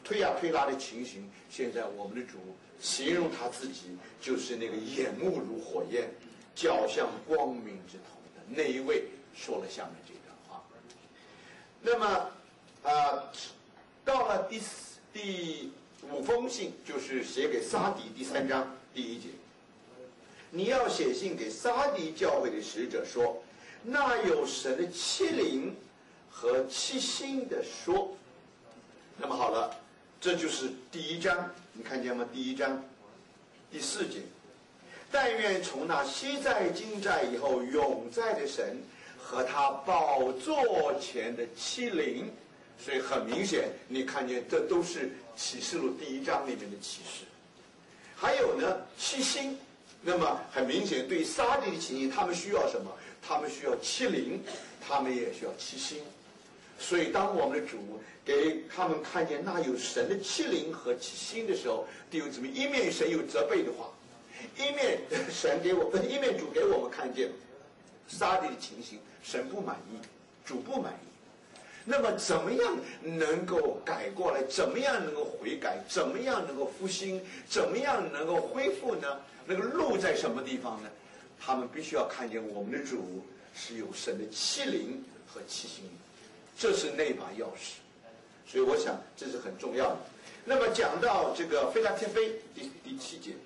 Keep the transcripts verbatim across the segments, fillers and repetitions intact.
推呀推拉的情形，现在我们的主形容他自己就是那个眼目如火焰，脚像光明之瞳的那一位，说了下面这段话。那么啊、呃，到了第四第五封信，就是写给撒底第三章第一节，你要写信给撒底教会的使者说，那有神的七灵和七星的说。那么好了，这就是第一章，你看见吗？第一章第四节，但愿从那昔在今在以后永在的神和他宝座前的七灵。所以很明显，你看见这都是启示录第一章里面的启示。还有呢，七星。那么很明显，对撒底的情形，他们需要什么？他们需要七灵，他们也需要七星。所以当我们的主给他们看见那有神的七灵和七星的时候，弟兄姊妹，一面神有责备的话，一面神给我一面主给我们看见撒底的情形，神不满意，主不满意。那么怎么样能够改过来？怎么样能够悔改？怎么样能够复兴？怎么样能够恢复呢？那个路在什么地方呢？他们必须要看见我们的主是有神的七灵和七星，这是那把钥匙。所以我想这是很重要的。那么讲到这个腓拉铁非第第七节，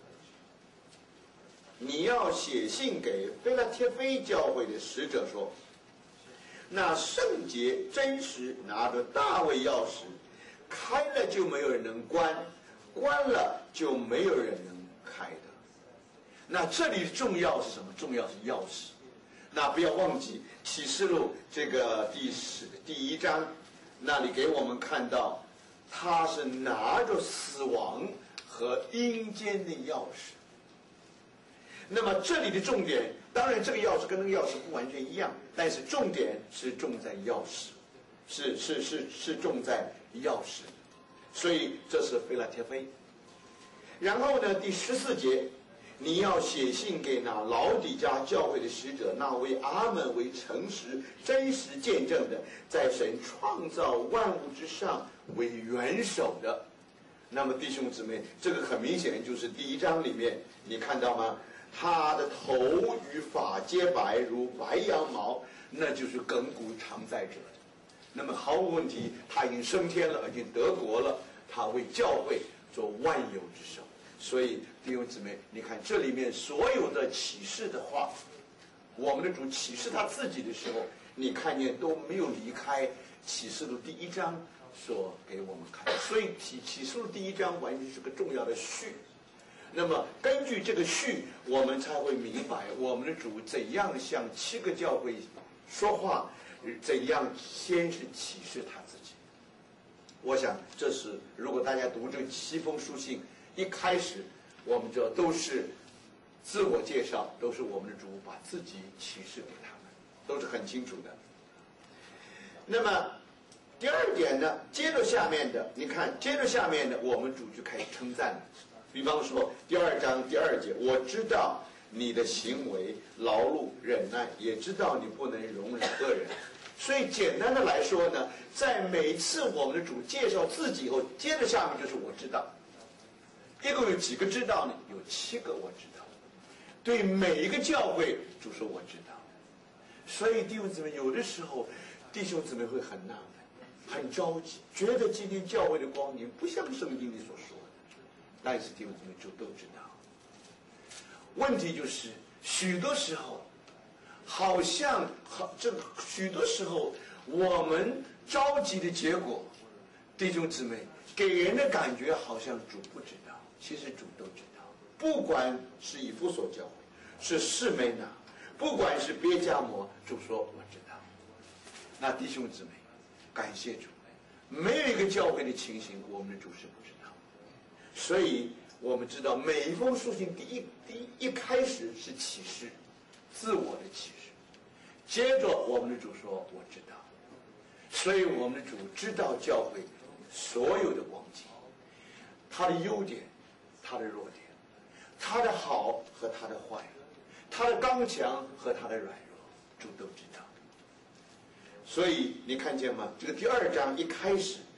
你要写信给腓拉铁非教会的使者说，那圣洁真实拿着大卫钥匙，开了就没有人能关，关了就没有人能开的。那这里重要是什么？重要是钥匙。那不要忘记启示录这个第十第一章，那里给我们看到他是拿着死亡和阴间的钥匙。那么这里的重点，当然这个钥匙跟那个钥匙不完全一样，但是重点是重在钥匙，是是是是重在钥匙，所以这是腓拉铁非。然后呢，第十四节，你要写信给那老底嘉教会的使者，那为阿们为诚实真实见证的，在神创造万物之上为元首的。那么弟兄姊妹，这个很明显就是第一章里面，你看到吗？他的头与发皆白如白羊毛，那就是亘古常在者的。那么毫无问题，他已经升天了，已经得国了，他为教会做万有之首。所以弟兄姊妹，你看这里面所有的启示的话，我们的主启示他自己的时候，你看见都没有离开启示录第一章所给我们看。所以启启示录第一章完全是个重要的序。那么根据这个序，我们才会明白我们的主怎样向七个教会说话，怎样先是启示他自己。我想这是如果大家读这七封书信，一开始我们这都是自我介绍，都是我们的主把自己启示给他们，都是很清楚的。那么第二点呢，接着下面的，你看接着下面的我们主就开始称赞了。比方说第二章第二节，我知道你的行为劳碌忍耐，也知道你不能容忍恶人。所以简单的来说呢，在每次我们的主介绍自己以后，接着下面就是我知道。一共有几个知道呢？有七个我知道。对每一个教会，主说我知道。所以弟兄姊妹，有的时候弟兄姊妹会很纳闷，很着急，觉得今天教会的光景不像圣经里所说的。但是弟兄姊妹就都知道，问题就是许多时候，好像好这许多时候我们着急的结果，弟兄姊妹给人的感觉好像主不知道，其实主都知道。不管是以弗所教会，是士美拿，不管是别迦摩，主说我知道。那弟兄姊妹，感谢主，没有一个教会的情形我们的主是不知道。所以我们知道每一封书信第一第一一开始是启示，自我的启示，接着我们的主说我知道。所以我们的主知道教会所有的光景，他的优点，他的弱点，他的好和他的坏，他的刚强和他的软弱，主都知道。所以你看见吗？这个第二章一开始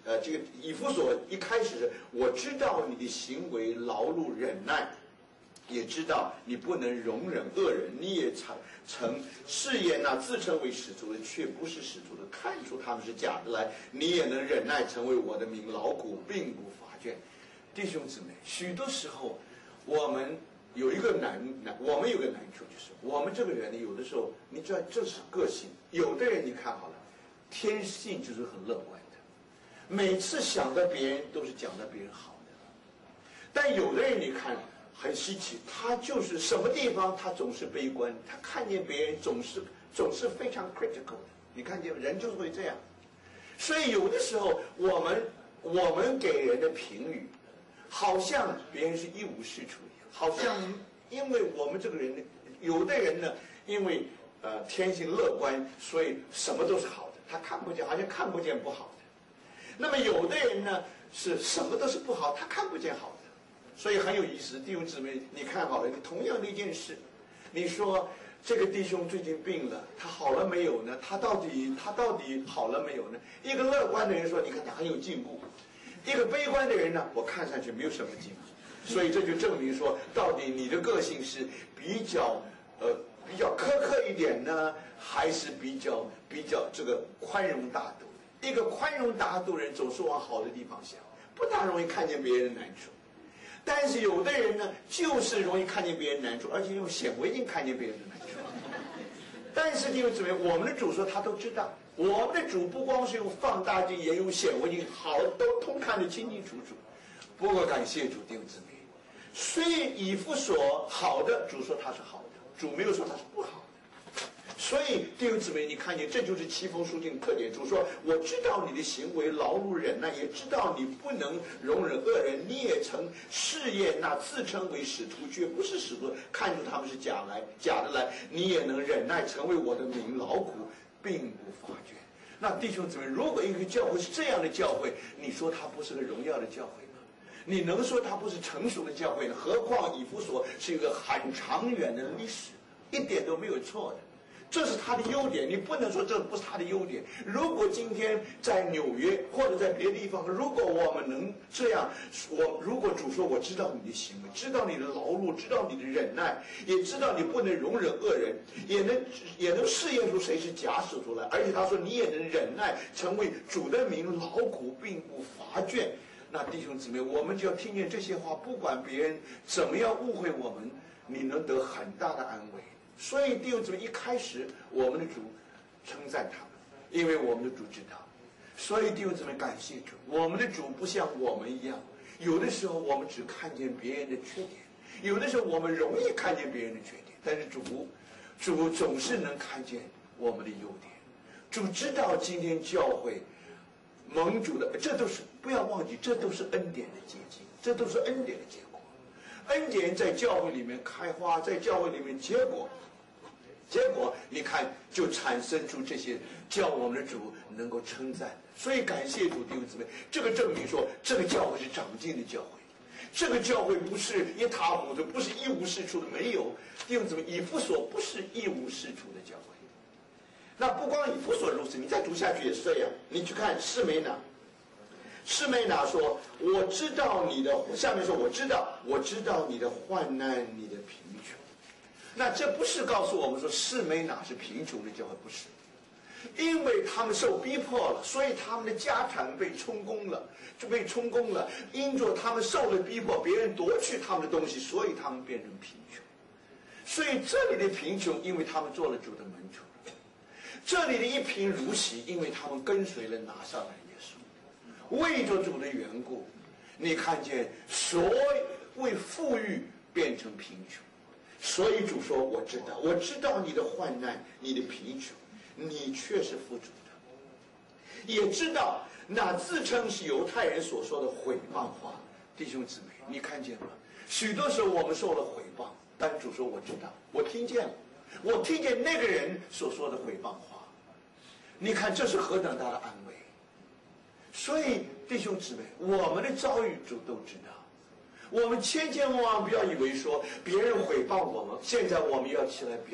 呃，这个以弗所一开始是，我知道你的行为劳碌忍耐，也知道你不能容忍恶人，你也曾曾试验那自称为使徒的，却不是使徒的，看出他们是假的来，你也能忍耐，成为我的名劳苦，并不乏倦。弟兄姊妹，许多时候我们有一个难难，我们有个难处，就是我们这个人有的时候，你知道这是个性，有的人你看好了，天性就是很乐观的，每次想到别人都是讲到别人好的，但有的人你看很稀奇，他就是什么地方他总是悲观，他看见别人总是总是非常 critical 的，你看见人就是会这样，所以有的时候我们我们给人的评语，好像别人是一无是处一样，好像因为我们这个人，有的人呢，因为呃天性乐观，所以什么都是好的，他看不见，好像看不见不好的。那么有的人呢，是什么都是不好，他看不见好的。所以很有意思，弟兄姊妹，你看好了，你同样的一件事，你说这个弟兄最近病了，他好了没有呢？他到底他到底好了没有呢？一个乐观的人说，你看他很有进步；一个悲观的人呢，我看上去没有什么进步。所以这就证明说，到底你的个性是比较呃比较苛刻一点呢，还是比较比较这个宽容大度？一个宽容大度人总是往好的地方想，不大容易看见别人的难处。但是有的人呢，就是容易看见别人难处，而且用显微镜看见别人的难处。但是弟兄姊妹，我们的主说他都知道，我们的主不光是用放大镜，也用显微镜，好都通看得清清楚楚。不过感谢主，弟兄姊妹，虽以弗所好的，主说他是好的，主没有说他是不好的。所以弟兄姊妹，你看见这就是七封书信的特点。主说，我知道你的行为劳碌忍耐，也知道你不能容忍恶人，你也曾试验那自称为使徒却不是使徒，看出他们是假来假的来，你也能忍耐，成为我的名劳苦，并不发觉。那弟兄姊妹，如果一个教会是这样的教会，你说它不是个荣耀的教会吗？你能说它不是成熟的教会呢？何况以弗所是一个很长远的历史，一点都没有错的。这是他的优点，你不能说这不是他的优点。如果今天在纽约或者在别的地方，如果我们能这样，我如果主说我知道你的行为，知道你的劳碌，知道你的忍耐，也知道你不能容忍恶人，也能也能试验出谁是假使徒来，而且他说你也能忍耐，成为主的名劳苦，并不乏倦。那弟兄姊妹，我们就要听见这些话，不管别人怎么样误会我们，你能得很大的安慰。所以弟兄姊妹，一开始我们的主称赞他们，因为我们的主知道。所以弟兄姊妹，感谢主，我们的主不像我们一样，有的时候我们只看见别人的缺点，有的时候我们容易看见别人的缺点，但是主主总是能看见我们的优点。主知道今天教会蒙主的，这都是不要忘记，这都是恩典的结晶，这都是恩典的结果。恩典在教会里面开花，在教会里面结果，结果你看就产生出这些叫我们的主能够称赞。所以感谢主，弟兄姊妹，这个证明说这个教会是长进的教会，这个教会不是一塌糊涂，不是一无是处的，没有。弟兄姊妹，以弗所不是一无是处的教会。那不光以弗所如此，你再读下去也是这样。你去看士梅拿，士梅拿说，我知道你的，下面说我知道我知道你的患难，你的贫穷。那这不是告诉我们说士梅拿是贫穷的教会，不是，因为他们受逼迫了，所以他们的家产被充公了，就被充公了。因着他们受了逼迫，别人夺去他们的东西，所以他们变成贫穷。所以这里的贫穷，因为他们做了主的门徒；这里的一贫如洗，因为他们跟随了拿撒勒耶稣。为着主的缘故，你看见所谓富裕变成贫穷。所以主说，我知道我知道你的患难，你的贫穷，你却是富足的。也知道那自称是犹太人所说的毁谤话。弟兄姊妹，你看见吗？许多时候我们受了毁谤，但主说我知道，我听见了，我听见那个人所说的毁谤话。你看这是何等大的安慰。所以弟兄姊妹，我们的遭遇主都知道。我们千千万万不要以为说别人毁谤我们，现在我们要起来表白。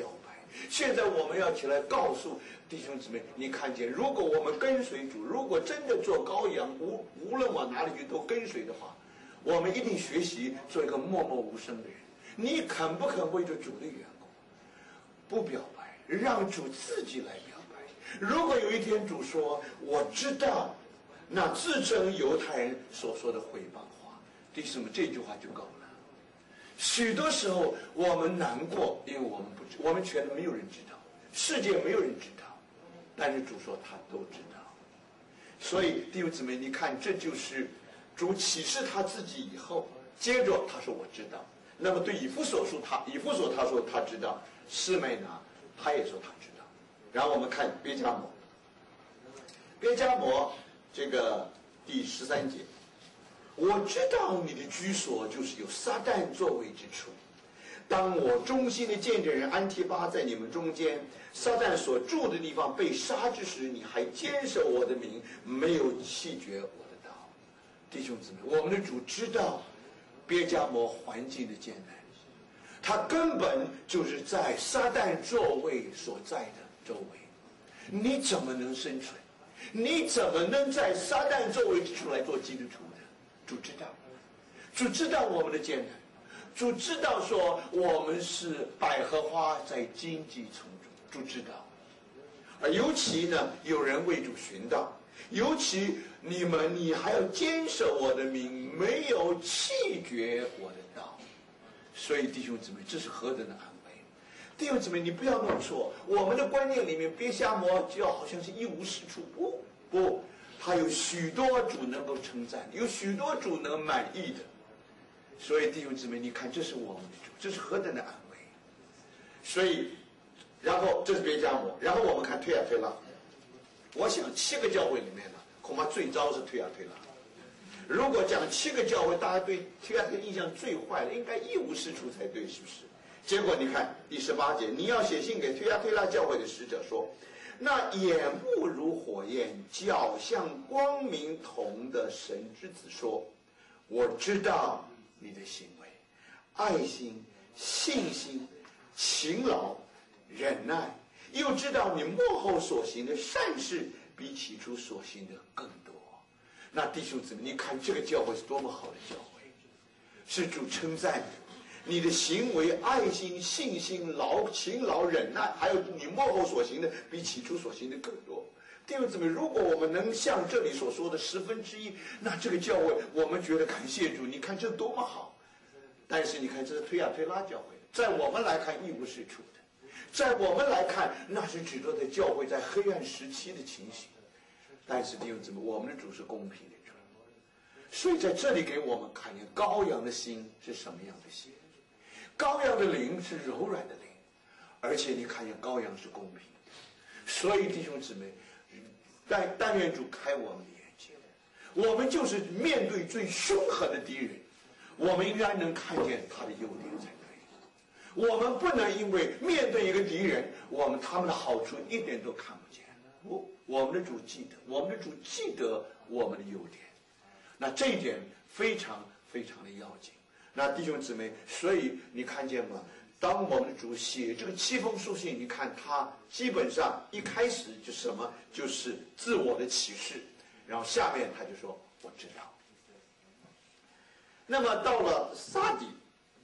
现在我们要起来告诉弟兄姊妹，你看见，如果我们跟随主，如果真的做羔羊，无无论往哪里去都跟随的话，我们一定学习做一个默默无声的人。你肯不肯为着主的缘故，不表白，让主自己来表白？如果有一天主说我知道，那自称犹太人所说的毁谤话，弟兄们，这句话就够了。许多时候我们难过，因为我们不知，我们觉得没有人知道，世界没有人知道，但是主说他都知道。所以弟兄姊妹，你看，这就是主启示他自己以后，接着他说我知道。那么对以弗所书，他以弗所他说他知道，士每拿他也说他知道。然后我们看别迦摩，别迦摩这个第十三节，我知道你的居所就是有撒旦作为之处。当我忠心的见证人安提巴在你们中间，撒旦所住的地方被杀之时，你还坚守我的名，没有弃绝我的道。弟兄姊妹，我们的主知道别迦摩环境的艰难，他根本就是在撒旦座位所在的周围，你怎么能生存？你怎么能在撒旦座位之处来做基督徒的？主知道，主知道我们的艰难，主知道说我们是百合花在荆棘丛中，主知道。而尤其呢，有人为主寻道，尤其你们，你还要坚守我的名，没有弃绝我的道。所以弟兄姊妹，这是何等的安慰！弟兄姊妹，你不要弄错，我们的观念里面，别迦摩就好像是一无是处，不不，他有许多主能够称赞，有许多主能满意的。所以弟兄姊妹，你看，这是我们的主，这是何等的安慰！所以，然后这是别迦摩，然后我们看推亚推拉。我想七个教会里面呢，恐怕最糟是推亚推拉。如果讲七个教会，大家对推亚推拉印象最坏的，应该一无是处才对，是不是？结果你看第十八节，你要写信给推亚推拉教会的使者说，那眼目如火焰，脚像光明铜的神之子说，我知道你的行为，爱心、信心、勤劳、忍耐，又知道你幕后所行的善事比起初所行的更多。那弟兄姊妹，你看这个教会是多么好的教会，是主称赞的。你的行为、爱心、信心、劳勤劳、忍耐，还有你幕后所行的比起初所行的更多。弟兄姊妹，如果我们能像这里所说的十分之一，那这个教会我们觉得感谢主，你看这多么好。但是你看这是推亚推拉教会，在我们来看一无是处的，在我们来看那是指着的教会在黑暗时期的情形。但是弟兄姊妹，我们的主是公平的主，所以在这里给我们看见羔羊的心是什么样的心。羔羊的灵是柔软的灵，而且你看见羔羊是公平的。所以弟兄姊妹，但但愿主开我们的眼睛，我们就是面对最凶狠的敌人，我们应该能看见他的优点才对。我们不能因为面对一个敌人，我们他们的好处一点都看不见。我我们的主记得，我们的主记得我们的优点，那这一点非常非常的要紧。那弟兄姊妹，所以你看见吗？当我们的主写这个七封书信，你看他基本上一开始就什么，就是自我的启示，然后下面他就说我知道。那么到了撒底，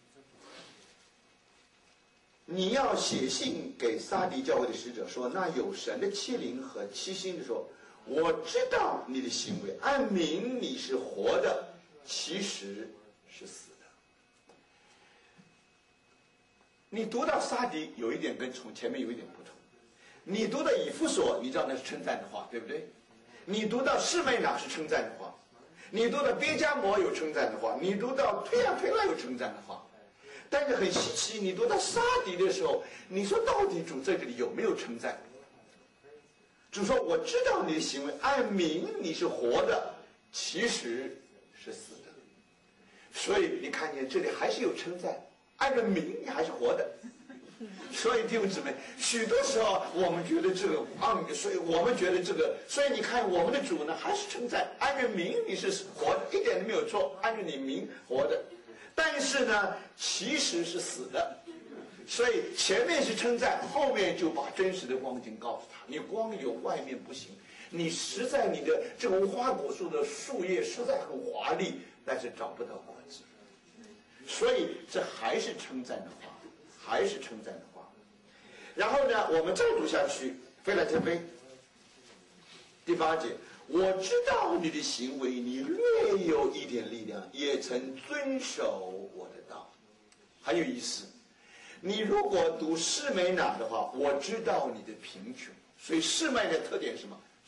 你要写信给撒底教会的使者说，那有神的欺凌和欺心的说，我知道你的行为，按名你是活的，其实是死的。你读到撒底有一点跟从前面有一点不同，你读到以弗所，你知道那是称赞的话，对不对？你读到士每拿是称赞的话，你读到别迦摩有称赞的话，你读到推亚推拉有称赞的话。但是很稀奇，你读到撒底的时候，你说到底主在这里有没有称赞？主说我知道你的行为，按名你是活的，其实是死的。所以你看见这里还是有称赞，按照名你还是活的。所以弟兄姊妹，许多时候我们觉得这个啊，所以我们觉得这个，所以你看我们的主呢还是称赞，按照名你是活的，一点都没有错，按照你名活的。但是呢，其实是死的。 所以前面是称赞，后面就把真实的光景告诉他：你光有外面不行，你实在你的这种花果树的树叶实在很华丽，但是找不到果子。所以这还是称赞的话，还是称赞的话。然后呢，我们再读下去，腓立特非第八节，我知道你的行为，你略有一点力量，也曾遵守我的道。很有意思。你如果读士美拿的话，我知道你的贫穷，所以士美的特点是什么？